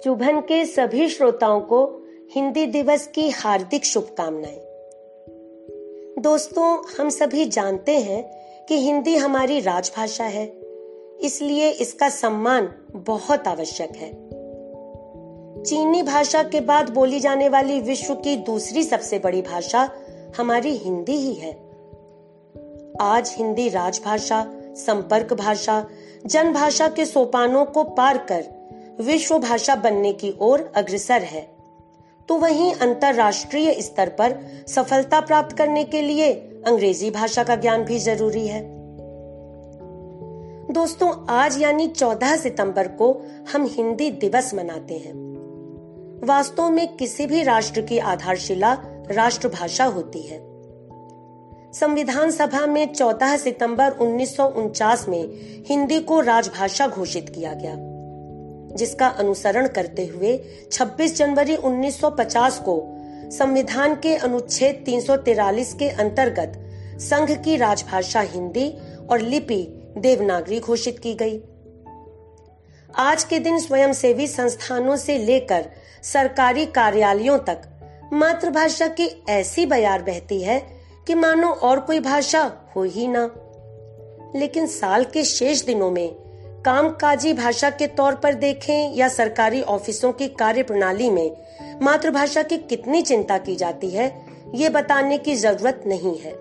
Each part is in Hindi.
चुभन के सभी श्रोताओं को हिंदी दिवस की हार्दिक शुभकामनाएं। दोस्तों, हम सभी जानते हैं कि हिंदी हमारी राजभाषा है, इसलिए इसका सम्मान बहुत आवश्यक है। चीनी भाषा के बाद बोली जाने वाली विश्व की दूसरी सबसे बड़ी भाषा हमारी हिंदी ही है। आज हिंदी राजभाषा, संपर्क भाषा, जनभाषा के सोपानों को पार कर विश्व भाषा बनने की ओर अग्रसर है, तो वहीं अंतरराष्ट्रीय स्तर पर सफलता प्राप्त करने के लिए अंग्रेजी भाषा का ज्ञान भी जरूरी है। दोस्तों, आज यानी 14 सितंबर को हम हिंदी दिवस मनाते हैं। वास्तव में किसी भी राष्ट्र की आधारशिला राष्ट्रभाषा होती है। संविधान सभा में 14 सितंबर 1949 में हिंदी को राजभाषा घोषित किया गया, जिसका अनुसरण करते हुए 26 जनवरी 1950 को संविधान के अनुच्छेद 343 के अंतर्गत संघ की राजभाषा हिंदी और लिपि देवनागरी घोषित की गई। आज के दिन स्वयंसेवी संस्थानों से लेकर सरकारी कार्यालयों तक मातृभाषा की ऐसी बयार बहती है कि मानो और कोई भाषा हो ही ना। लेकिन साल के शेष दिनों में कामकाजी भाषा के तौर पर देखें या सरकारी ऑफिसों की कार्यप्रणाली में मातृभाषा की कितनी चिंता की जाती है, ये बताने की जरूरत नहीं है।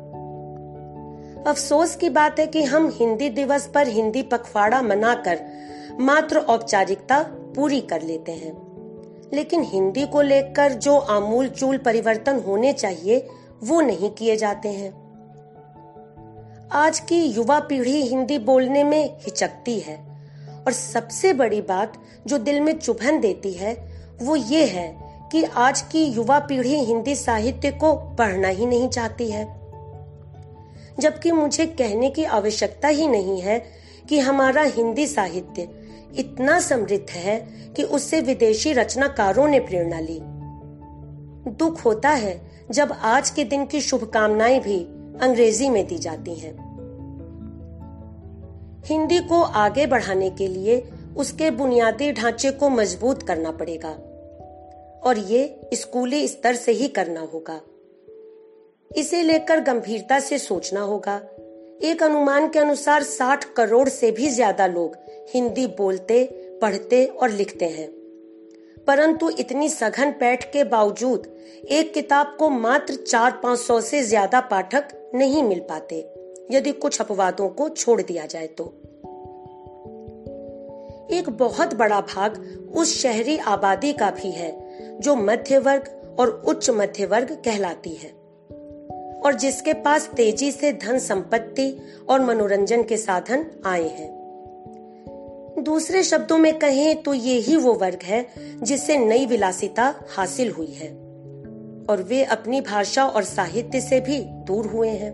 अफसोस की बात है कि हम हिंदी दिवस पर हिंदी पखवाड़ा मनाकर मात्र औपचारिकता पूरी कर लेते हैं, लेकिन हिंदी को लेकर जो आमूल चूल परिवर्तन होने चाहिए वो नहीं किए जाते हैं। आज की युवा पीढ़ी हिंदी बोलने में हिचकती है, और सबसे बड़ी बात जो दिल में चुभन देती है वो ये है कि आज की युवा पीढ़ी हिंदी साहित्य को पढ़ना ही नहीं चाहती है। जबकि मुझे कहने की आवश्यकता ही नहीं है कि हमारा हिंदी साहित्य इतना समृद्ध है कि उससे विदेशी रचनाकारों ने प्रेरणा ली। दुख होता है जब आज के दिन की शुभकामनाएं भी अंग्रेजी में दी जाती हैं। हिंदी को आगे बढ़ाने के लिए उसके बुनियादी ढांचे को मजबूत करना पड़ेगा, और ये स्कूली स्तर से ही करना होगा। इसे लेकर गंभीरता से सोचना होगा। एक अनुमान के अनुसार 60 करोड़ से भी ज्यादा लोग हिंदी बोलते, पढ़ते और लिखते हैं, परंतु इतनी सघन पैठ के बावजूद एक किताब को मात्र 400-500 से ज्यादा पाठक नहीं मिल पाते, यदि कुछ अपवादों को छोड़ दिया जाए तो। एक बहुत बड़ा भाग उस शहरी आबादी का भी है जो मध्य वर्ग और उच्च मध्य वर्ग कहलाती है, और जिसके पास तेजी से धन संपत्ति और मनोरंजन के साधन आए हैं। दूसरे शब्दों में कहें तो ये ही वो वर्ग है जिसे नई विलासिता हासिल हुई है, और वे अपनी भाषा और साहित्य से भी दूर हुए हैं।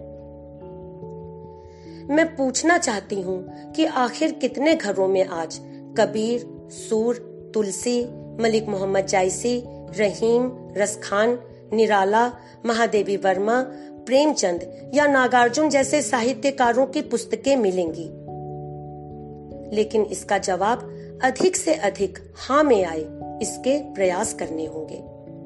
मैं पूछना चाहती हूँ कि आखिर कितने घरों में आज कबीर, सूर, तुलसी, मलिक मोहम्मद जायसी, रहीम, रसखान, निराला, महादेवी वर्मा, प्रेमचंद या नागार्जुन जैसे साहित्यकारों की पुस्तकें मिलेंगी। लेकिन इसका जवाब अधिक से अधिक हाँ में आए, इसके प्रयास करने होंगे।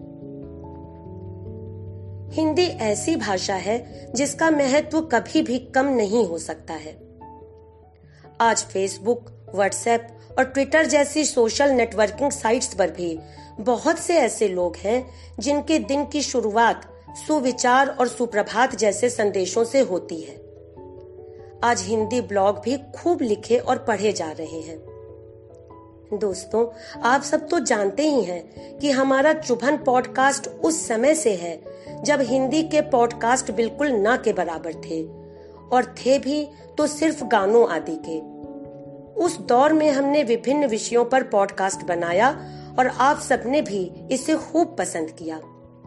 हिंदी ऐसी भाषा है जिसका महत्व कभी भी कम नहीं हो सकता है। आज फेसबुक, व्हाट्सएप और ट्विटर जैसी सोशल नेटवर्किंग साइट्स पर भी बहुत से ऐसे लोग हैं जिनके दिन की शुरुआत सुविचार और सुप्रभात जैसे संदेशों से होती है। आज हिंदी ब्लॉग भी खूब लिखे और पढ़े जा रहे हैं। दोस्तों, आप सब तो जानते ही हैं कि हमारा चुभन पॉडकास्ट उस समय से है जब हिंदी के पॉडकास्ट बिल्कुल ना के बराबर थे, और थे भी तो सिर्फ गानों आदि के। उस दौर में हमने विभिन्न विषयों पर पॉडकास्ट बनाया और आप सबने भी इसे खूब पसंद किया।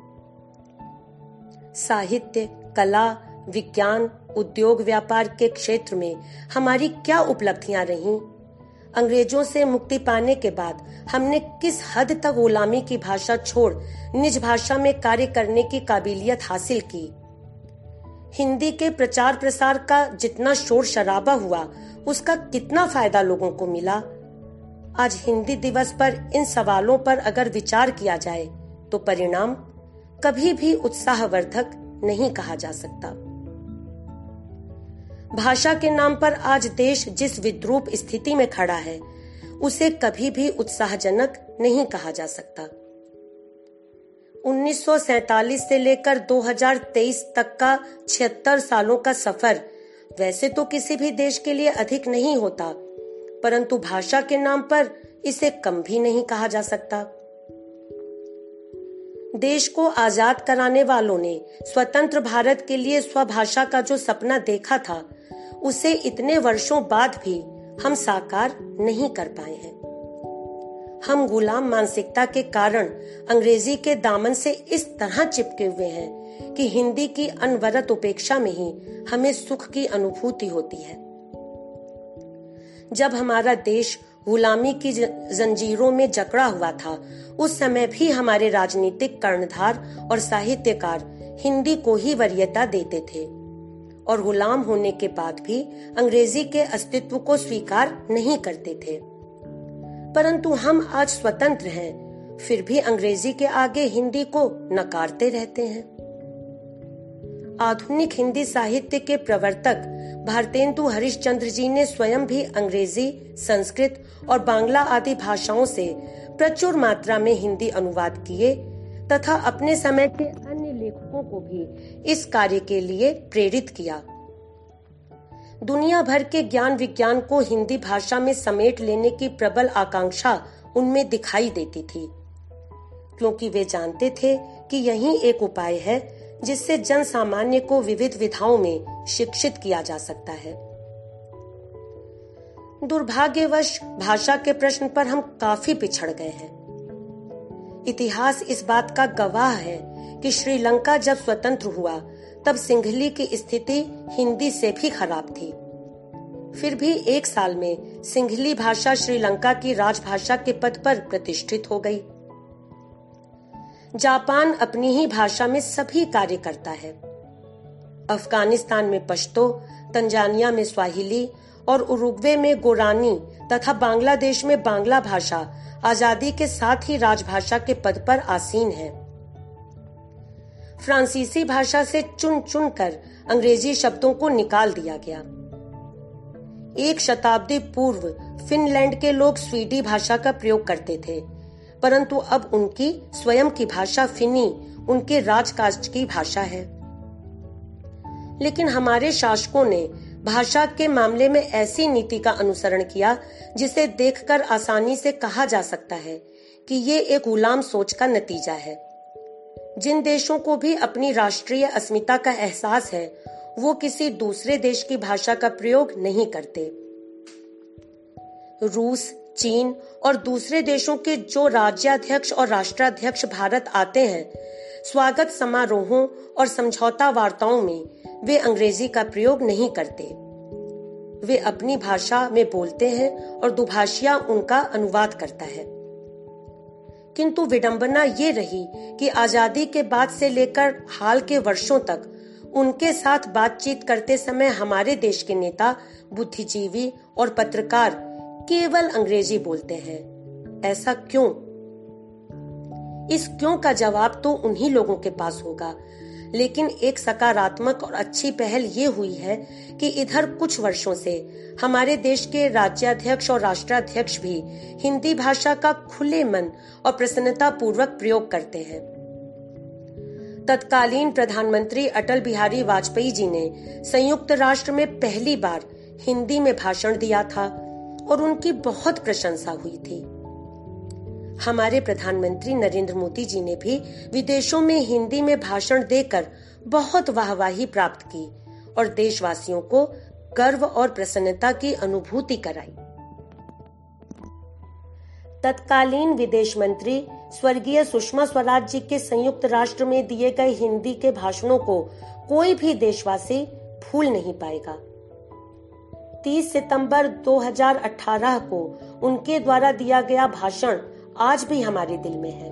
साहित्य, कला, विज्ञान, उद्योग, व्यापार के क्षेत्र में हमारी क्या उपलब्धियां रहीं? अंग्रेजों से मुक्ति पाने के बाद हमने किस हद तक गुलामी की भाषा छोड़ निज भाषा में कार्य करने की काबिलियत हासिल की? हिंदी के प्रचार प्रसार का जितना शोर शराबा हुआ, उसका कितना फायदा लोगों को मिला? आज हिंदी दिवस पर इन सवालों पर अगर विचार किया जाए तो परिणाम कभी भी उत्साहवर्धक नहीं कहा जा सकता। भाषा के नाम पर आज देश जिस विद्रूप स्थिति में खड़ा है उसे कभी भी उत्साहजनक नहीं कहा जा सकता। 1947 से लेकर 2023 तक का 76 सालों का सफर वैसे तो किसी भी देश के लिए अधिक नहीं होता, परंतु भाषा के नाम पर इसे कम भी नहीं कहा जा सकता। देश को आजाद कराने वालों ने स्वतंत्र भारत के लिए स्वभाषा का जो सपना देखा था, उसे इतने वर्षों बाद भी हम साकार नहीं कर पाए हैं। हम गुलाम मानसिकता के कारण अंग्रेजी के दामन से इस तरह चिपके हुए हैं कि हिंदी की अनवरत उपेक्षा में ही हमें सुख की अनुभूति होती है। जब हमारा देश गुलामी की जंजीरों में जकड़ा हुआ था, उस समय भी हमारे राजनीतिक कर्णधार और साहित्यकार हिंदी को ही वरीयता देते थे और गुलाम होने के बाद भी अंग्रेजी के अस्तित्व को स्वीकार नहीं करते थे। परंतु हम आज स्वतंत्र हैं, फिर भी अंग्रेजी के आगे हिंदी को नकारते रहते हैं। आधुनिक हिंदी साहित्य के प्रवर्तक भारतेंदु हरिश्चंद्र जी ने स्वयं भी अंग्रेजी, संस्कृत और बांग्ला आदि भाषाओं से प्रचुर मात्रा में हिंदी अनुवाद किए तथा अपने समय के अन्य लेखकों को भी इस कार्य के लिए प्रेरित किया। दुनिया भर के ज्ञान विज्ञान को हिंदी भाषा में समेट लेने की प्रबल आकांक्षा उनमें दिखाई देती थी, क्योंकि वे जानते थे कि यही एक उपाय है जिससे जन सामान्य को विविध विधाओं में शिक्षित किया जा सकता है। दुर्भाग्यवश भाषा के प्रश्न पर हम काफी पिछड़ गए हैं। इतिहास इस बात का गवाह है कि श्रीलंका जब स्वतंत्र हुआ तब सिंघली की स्थिति हिंदी से भी खराब थी। फिर भी एक साल में सिंघली भाषा श्रीलंका की राजभाषा के पद पर प्रतिष्ठित हो गई। जापान अपनी ही भाषा में सभी कार्य करता है। अफगानिस्तान में पश्तो, तंजानिया में स्वाहिली और उरुग्वे में गोरानी तथा बांग्लादेश में बांग्ला भाषा आजादी के साथ ही राजभाषा के पद पर आसीन है। फ्रांसीसी भाषा से चुन चुन कर अंग्रेजी शब्दों को निकाल दिया गया। एक शताब्दी पूर्व फिनलैंड के लोग स्वीडी भाषा का प्रयोग करते थे, परंतु अब उनकी स्वयं की भाषा फिनी उनके राजकाज की भाषा है। लेकिन हमारे शासकों ने भाषा के मामले में ऐसी नीति का अनुसरण किया जिसे देखकर आसानी से कहा जा सकता है कि ये एक गुलाम सोच का नतीजा है। जिन देशों को भी अपनी राष्ट्रीय अस्मिता का एहसास है, वो किसी दूसरे देश की भाषा का प्रयोग नहीं करते। रूस, चीन और दूसरे देशों के जो राज्याध्यक्ष और राष्ट्राध्यक्ष भारत आते हैं, स्वागत समारोहों और समझौता वार्ताओं में वे अंग्रेजी का प्रयोग नहीं करते। वे अपनी भाषा में बोलते हैं और दुभाषिया उनका अनुवाद करता है। किंतु विडंबना ये रही कि आजादी के बाद से लेकर हाल के वर्षों तक उनके साथ बातचीत करते समय हमारे देश के नेता, बुद्धिजीवी और पत्रकार केवल अंग्रेजी बोलते हैं। ऐसा क्यों? इस क्यों का जवाब तो उन्हीं लोगों के पास होगा, लेकिन एक सकारात्मक और अच्छी पहल ये हुई है कि इधर कुछ वर्षों से हमारे देश के राज्याध्यक्ष और राष्ट्राध्यक्ष भी हिंदी भाषा का खुले मन और प्रसन्नता पूर्वक प्रयोग करते हैं। तत्कालीन प्रधानमंत्री अटल बिहारी वाजपेयी जी ने संयुक्त राष्ट्र में पहली बार हिंदी में भाषण दिया था और उनकी बहुत प्रशंसा हुई थी। हमारे प्रधानमंत्री नरेंद्र मोदी जी ने भी विदेशों में हिंदी में भाषण देकर बहुत वाहवाही प्राप्त की और देशवासियों को गर्व और प्रसन्नता की अनुभूति कराई। तत्कालीन विदेश मंत्री स्वर्गीय सुषमा स्वराज जी के संयुक्त राष्ट्र में दिए गए हिंदी के भाषणों को कोई भी देशवासी भूल नहीं पाएगा। 30 सितंबर 2018 को उनके द्वारा दिया गया भाषण आज भी हमारे दिल में है।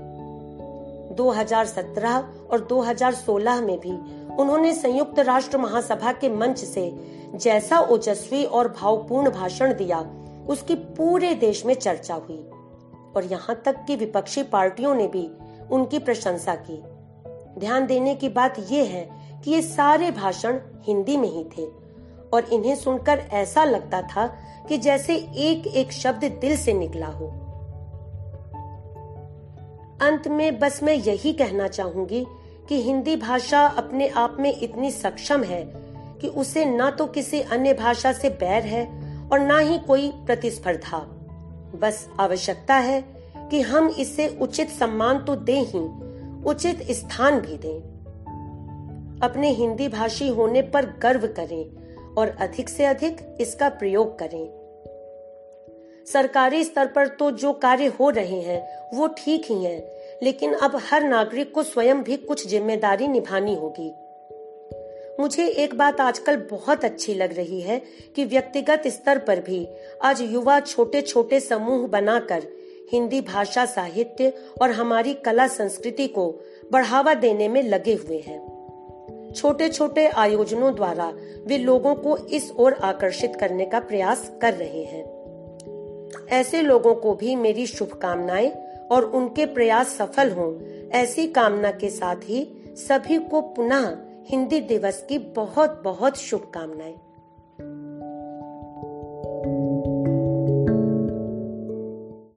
2017 और 2016 में भी उन्होंने संयुक्त राष्ट्र महासभा के मंच से जैसा ओजस्वी और भावपूर्ण भाषण दिया, उसकी पूरे देश में चर्चा हुई और यहाँ तक कि विपक्षी पार्टियों ने भी उनकी प्रशंसा की। ध्यान देने की बात यह है कि ये सारे भाषण हिंदी में ही थे और इन्हें सुनकर ऐसा लगता था कि जैसे एक एक शब्द दिल से निकला हो। अंत में बस मैं यही कहना चाहूंगी कि हिंदी भाषा अपने आप में इतनी सक्षम है कि उसे ना तो किसी अन्य भाषा से बैर है और ना ही कोई प्रतिस्पर्धा। बस आवश्यकता है कि हम इसे उचित सम्मान तो दें ही, उचित स्थान भी दें। अपने हिंदी भाषी होने पर गर्व करें और अधिक से अधिक इसका प्रयोग करें। सरकारी स्तर पर तो जो कार्य हो रहे हैं वो ठीक ही हैं, लेकिन अब हर नागरिक को स्वयं भी कुछ जिम्मेदारी निभानी होगी। मुझे एक बात आजकल बहुत अच्छी लग रही है कि व्यक्तिगत स्तर पर भी आज युवा छोटे छोटे समूह बनाकर हिंदी भाषा, साहित्य और हमारी कला संस्कृति को बढ़ावा देने में लगे हुए हैं। छोटे छोटे आयोजनों द्वारा वे लोगों को इस ओर आकर्षित करने का प्रयास कर रहे हैं। ऐसे लोगों को भी मेरी शुभकामनाएं और उनके प्रयास सफल हों, ऐसी कामना के साथ ही सभी को पुनः हिंदी दिवस की बहुत बहुत शुभकामनाएं।